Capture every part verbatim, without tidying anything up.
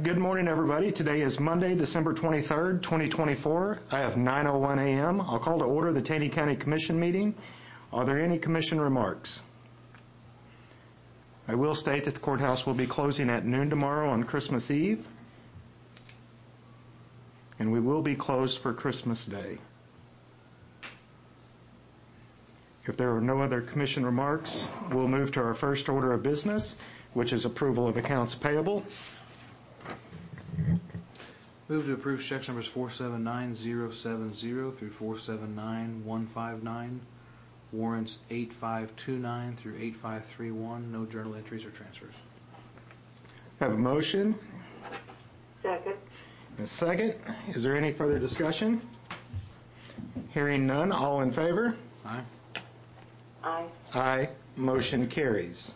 Good morning, everybody. Today is Monday, December twenty-third, twenty twenty-four. I have nine oh one a.m. I'll call to order the Taney County Commission meeting. Are there any commission remarks? I will state that the courthouse will be closing at noon tomorrow on Christmas Eve, and we will be closed for Christmas Day. If there are no other commission remarks, we'll move to our first order of business, which is approval of accounts payable. Move to approve checks numbers four seven nine zero seven zero through four seven nine one five nine, warrants eight five two nine through eight five three one, no journal entries or transfers. Have a motion? Second. A second. Is there any further discussion? Hearing none, all in favor? Aye. Aye. Aye. Motion carries.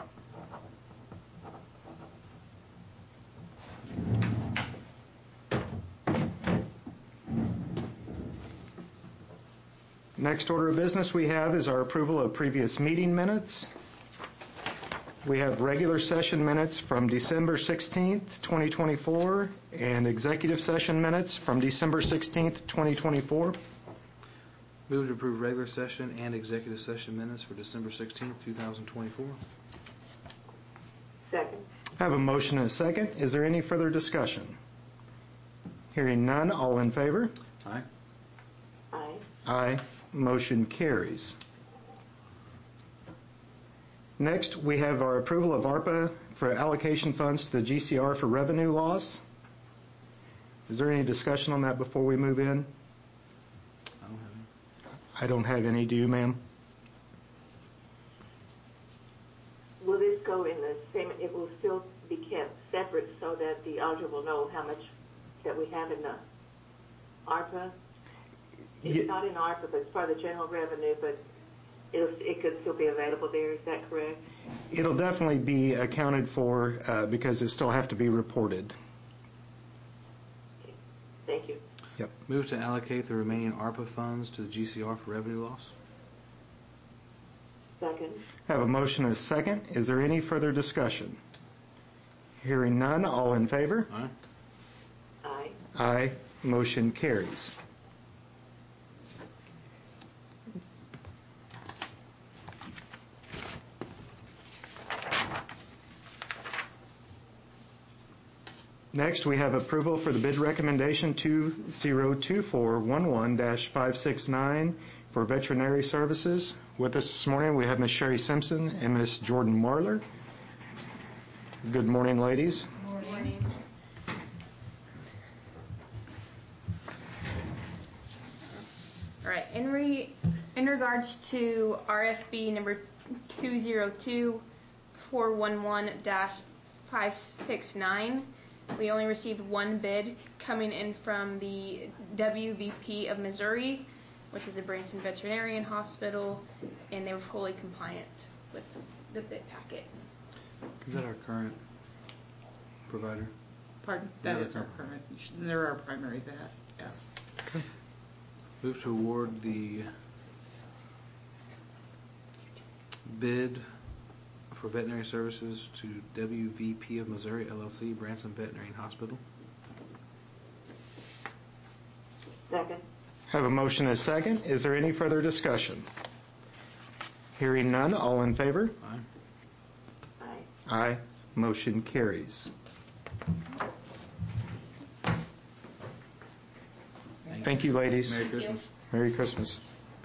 Next order of business we have is our approval of previous meeting minutes. We have regular session minutes from December sixteenth, twenty twenty-four, and executive session minutes from December sixteenth, twenty twenty-four. Move to approve regular session and executive session minutes for December sixteenth, two thousand twenty-four. Second. I have a motion and a second. Is there any further discussion? Hearing none, all in favor? Aye. Aye. Aye. Motion carries. Next, we have our approval of ARPA for allocation funds to the G C R for revenue loss. Is there any discussion on that before we move in? I don't have any. I don't have any. Do you, ma'am? Will this go in the same, it will still be kept separate so that the auditor will know how much that we have in the ARPA? It's Ye- not in ARPA, but it's part of the general revenue, but it'll, it could still be available there. Is that correct? It'll definitely be accounted for uh, because it still have to be reported. Okay. Thank you. Yep. Move to allocate the remaining ARPA funds to the G C R for revenue loss. Second. Have a motion and a second. Is there any further discussion? Hearing none, all in favor? Aye. Aye. Aye. Motion carries. Next, we have approval for the bid recommendation two zero two four one one dash five six nine for veterinary services. With us this morning, we have Miz Sherry Simpson and Miz Jordan Marler. Good morning, ladies. Good morning. All right. In re in regards to R F B number two zero two four one one dash five six nine, we only received one bid coming in from the W V P of Missouri, which is the Branson Veterinarian Hospital, and they were fully compliant with the bid packet. Is that our current provider? Pardon? That Is is that our our- current. They're our primary vet, yes. Move to award the bid for veterinary services to W V P of Missouri, L L C, Branson Veterinarian Hospital. Second. Have a motion and a second. Is there any further discussion? Hearing none, all in favor? Aye. Aye. Aye. Motion carries. Thank you, ladies. Merry Christmas. Merry Christmas.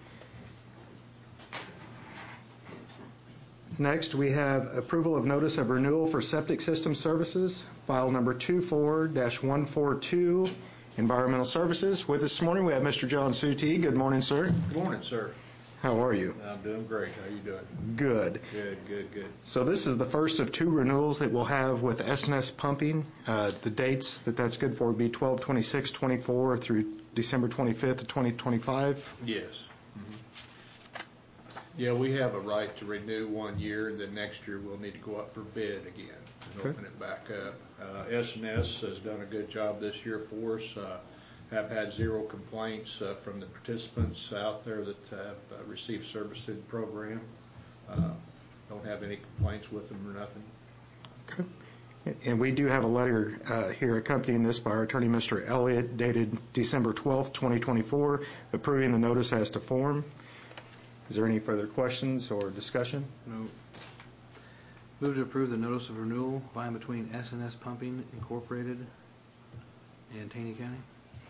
Next, we have approval of notice of renewal for septic system services, file number two four dash one four two, Environmental Services. With us this morning, we have Mister John Suti. Good morning, sir. Good morning, sir. How are you? I'm doing great. How you doing? Good. Good, good, good. So this is the first of two renewals that we'll have with S and S Pumping. Uh, the dates that that's good for would be twelve twenty-six twenty-four through December twenty-fifth of twenty twenty-five. Yes. Mm-hmm. Yeah, we have a right to renew one year, and then next year we'll need to go up for bid again and Okay. open it back up. Uh, S and S has done a good job this year for us. Uh, have had zero complaints uh, from the participants out there that have uh, received service through the program. Uh, don't have any complaints with them or nothing. Okay. And we do have a letter uh, here accompanying this by our attorney, Mister Elliott, dated December twelfth, twenty twenty-four, approving the notice as to form. Is there any further questions or discussion? No. Move to approve the notice of renewal by and between S and S Pumping Incorporated and Taney County.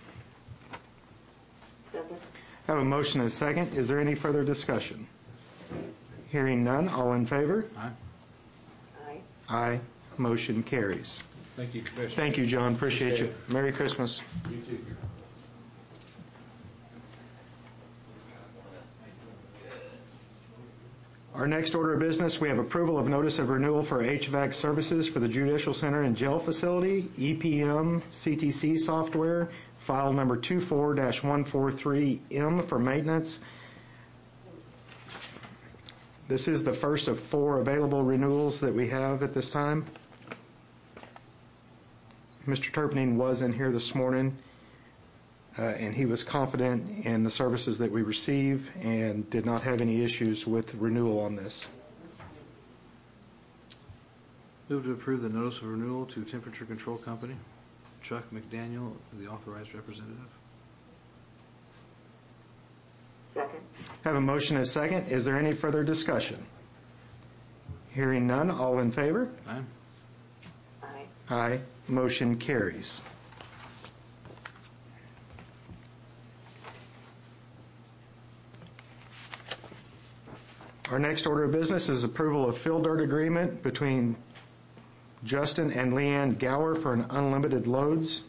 Second. I have a motion and a second. Is there any further discussion? Hearing none, all in favor? Aye. Aye. Aye. Motion carries. Thank you, Commissioner. Thank you, John. Appreciate Appreciate you. Merry Christmas. You too. Our next order of business, we have approval of notice of renewal for H V A C services for the Judicial Center and Jail Facility, E P M C T C software, file number two four dash one four three M for maintenance. This is the first of four available renewals that we have at this time. Mister Turpinning was in here this morning, uh, and he was confident in the services that we receive and did not have any issues with renewal on this. Move to approve the notice of renewal to Temperature Control Company. Chuck McDaniel, the authorized representative. Second. Have a motion and a second. Is there any further discussion? Hearing none, all in favor? Aye. Aye. Aye. Motion carries. Our next order of business is approval of fill dirt agreement between Justin and Leanne Gower for an unlimited loads.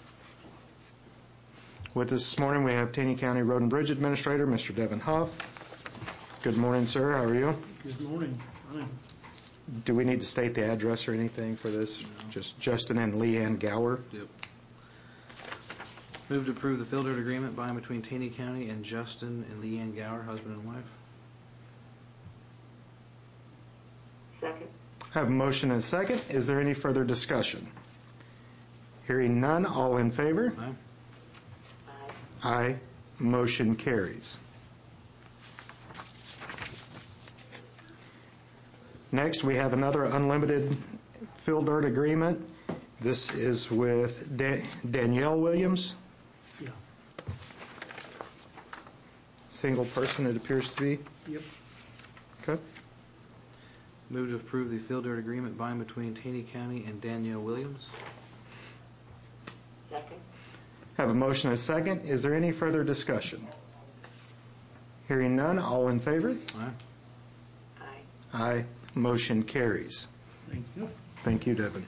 With us this morning, we have Taney County Road and Bridge Administrator, Mister Devin Huff. Good morning, sir. How are you? Good morning. Fine. Do we need to state the address or anything for this? No. Just Justin and Leanne Gower? Yep. Move to approve the fill dirt agreement by and between Taney County and Justin and Leanne Gower, husband and wife. Second. I have a motion and a second. Is there any further discussion? Hearing none, all in favor? Aye. Aye. Aye. Motion carries. Next, we have another unlimited fill dirt agreement. This is with Da- Danielle Williams. Yeah. Single person, it appears to be. Yep. Okay. Move to approve the fill dirt agreement by and between Taney County and Danielle Williams. Second. Have a motion and a second. Is there any further discussion? Hearing none, all in favor? Aye. Aye. Aye. Motion carries. Thank you. Thank you, Devin.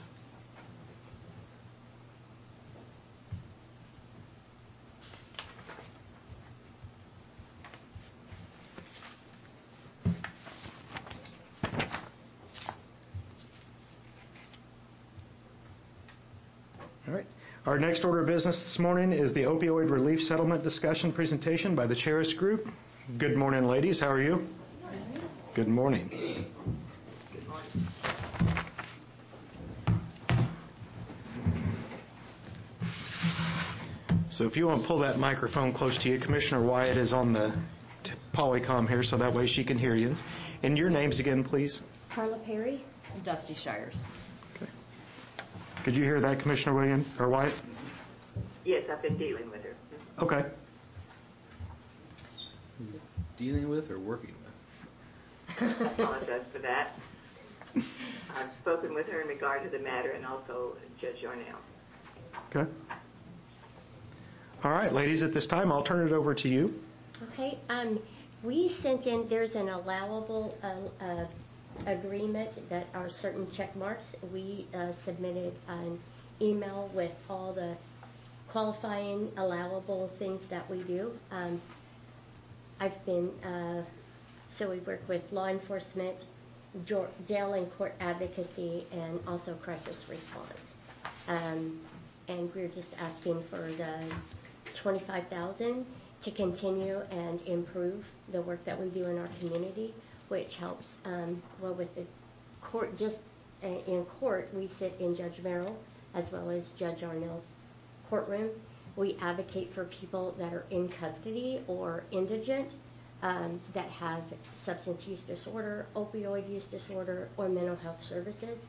All right. Our next order of business this morning is the opioid relief settlement discussion presentation by the Cheris Group. Good morning, ladies. How are you? Good morning. Good morning. So if you want to pull that microphone close to you, Commissioner Wyatt is on the t- Polycom here, so that way she can hear you. And your names again, please. Carla Perry and Dusty Shires. Okay. Could you hear that, Commissioner William or Wyatt? Yes, I've been dealing with her. Okay. Dealing with or working with? I apologize for that. I've spoken with her in regard to the matter and also Judge Yarnell. Okay. All right, ladies, at this time, I'll turn it over to you. Okay, um, we sent in, there's an allowable uh, uh, agreement that are certain check marks. We uh, submitted an email with all the qualifying allowable things that we do. Um, I've been, uh, so we work with law enforcement, jail and court advocacy, and also crisis response. Um, and we're just asking for the twenty-five thousand dollars to continue and improve the work that we do in our community, which helps, um, well, with the court, just uh, in court, we sit in Judge Merrill as well as Judge Arnell's courtroom. We advocate for people that are in custody or indigent, um, that have substance use disorder, opioid use disorder, or mental health services.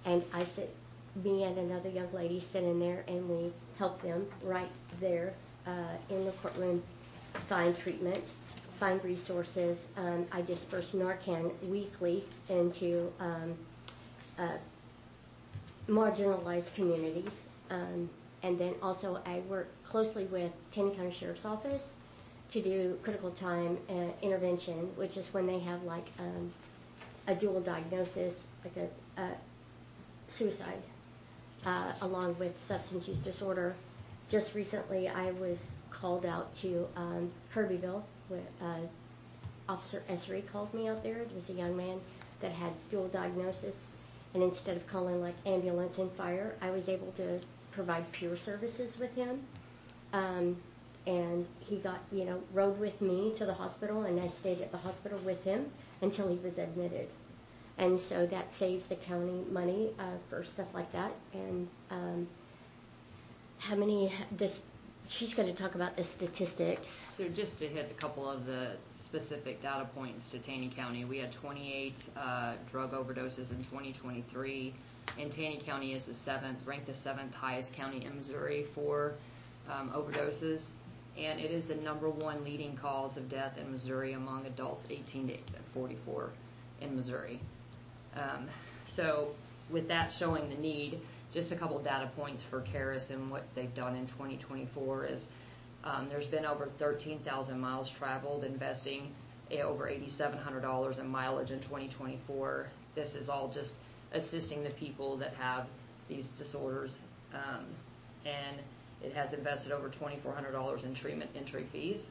and I sit, me and another young lady sit in there, and we help them right there uh, in the courtroom find treatment, find resources. Um, I disperse Narcan weekly into um, uh, marginalized communities. Um, and then also I work closely with Taney County Sheriff's Office to do critical time uh, intervention, which is when they have like um, a dual diagnosis, like a, a suicide, uh, along with substance use disorder. Just recently I was called out to um, Kirbyville, where uh, Officer Esri called me out there. There was a young man that had dual diagnosis, and instead of calling like ambulance and fire, I was able to provide peer services with him. Um, and he got, you know, rode with me to the hospital, and I stayed at the hospital with him until he was admitted. And so that saves the county money uh, for stuff like that. And um, how many, this, she's going to talk about the statistics. So just to hit a couple of the specific data points to Taney County, we had twenty-eight uh, drug overdoses in twenty twenty-three, and Taney County is the seventh, ranked the seventh highest county in Missouri for um, overdoses, and it is the number one leading cause of death in Missouri among adults eighteen to forty-four in Missouri. Um, so with that showing the need, just a couple data points for Caris and what they've done in twenty twenty-four is um, there's been over thirteen thousand miles traveled, investing over eight thousand seven hundred dollars in mileage in twenty twenty-four. This is all just assisting the people that have these disorders, um, and it has invested over two thousand four hundred dollars in treatment entry fees.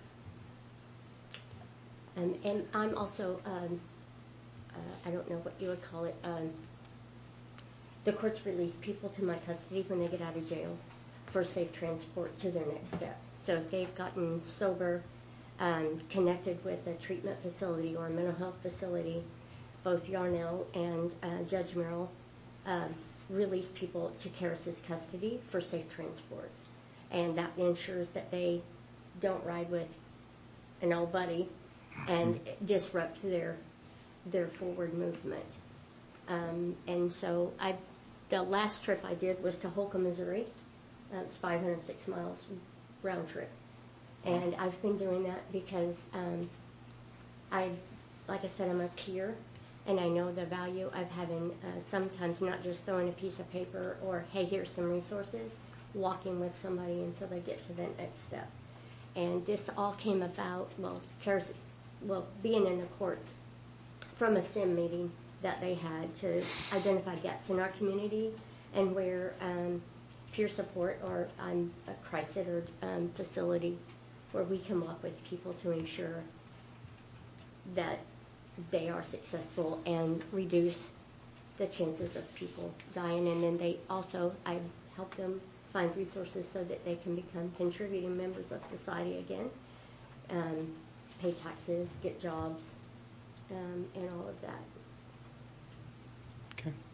Um, and I'm also, um, uh, I don't know what you would call it, um, the courts release people to my custody when they get out of jail for safe transport to their next step. So if they've gotten sober, um, connected with a treatment facility or a mental health facility, both Yarnell and uh, Judge Merrill um, release people to Caris's custody for safe transport. And that ensures that they don't ride with an old buddy and disrupt their their forward movement. Um, and so I, the last trip I did was to Holcomb, Missouri. Uh, it's five hundred six miles round trip. And I've been doing that because um, I, like I said, I'm a peer, and I know the value of having uh, sometimes not just throwing a piece of paper or, hey, here's some resources, walking with somebody until they get to that next step. And this all came about, well, Caris, well, being in the courts from a S I M meeting that they had to identify gaps in our community and where um, peer support or um, a Christ-centered um, facility where we can walk with people to ensure that they are successful and reduce the chances of people dying. And then they also, I help them find resources so that they can become contributing members of society again, um, pay taxes, get jobs, um, and all of that. Okay.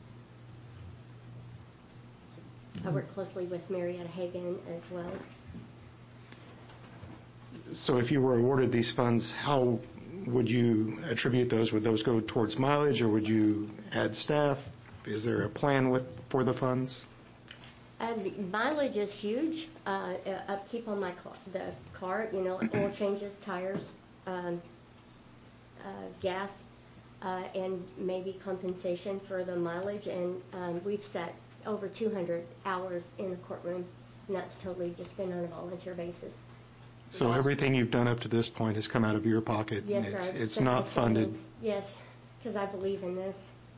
I work closely with Marietta Hagan as well. So if you were awarded these funds, how would you attribute those? Would those go towards mileage, or would you add staff? Is there a plan with for the funds? Uh, the mileage is huge. Uh, uh, upkeep on my car, the car, you know, oil changes, tires, um, uh, gas, uh, and maybe compensation for the mileage. And um, we've set over two hundred hours in the courtroom, and that's totally just been on a volunteer basis. So everything you've done up to this point has come out of your pocket. Yes, It's, sir. I've it's spent not my funded. savings. Yes, because I believe in this.